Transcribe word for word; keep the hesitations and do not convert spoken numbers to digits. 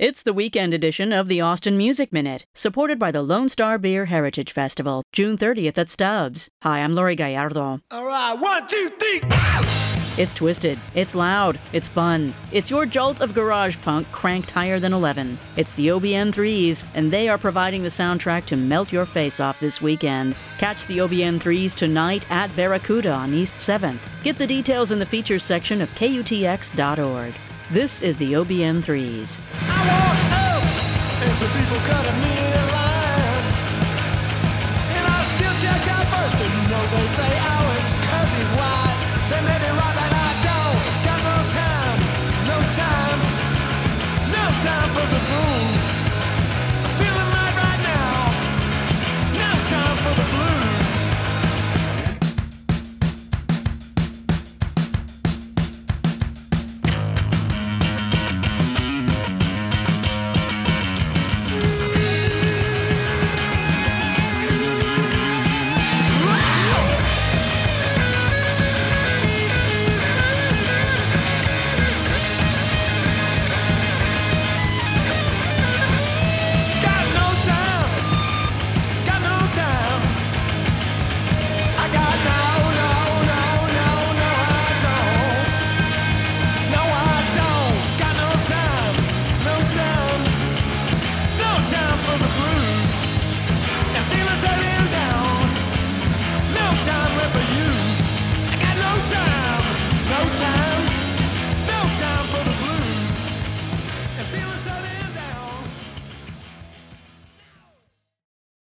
It's the weekend edition of the Austin Music Minute, supported by the Lone Star Beer Heritage Festival, June thirtieth at Stubbs. Hi, I'm Lori Gallardo. All right, one, two, three, go! It's twisted, it's loud, it's fun. It's your jolt of garage punk cranked higher than eleven. It's the O B N threes, and they are providing the soundtrack to melt your face off this weekend. Catch the O B N threes tonight at Barracuda on East seventh. Get the details in the features section of K U T X dot org. This is the O B N threes. I walk up, and some people cutting me in line. And I still check out first, and you know they say, oh, it's 'cause he's white. They made it right that I don't got no time, no time, no time for the fool. Feeling my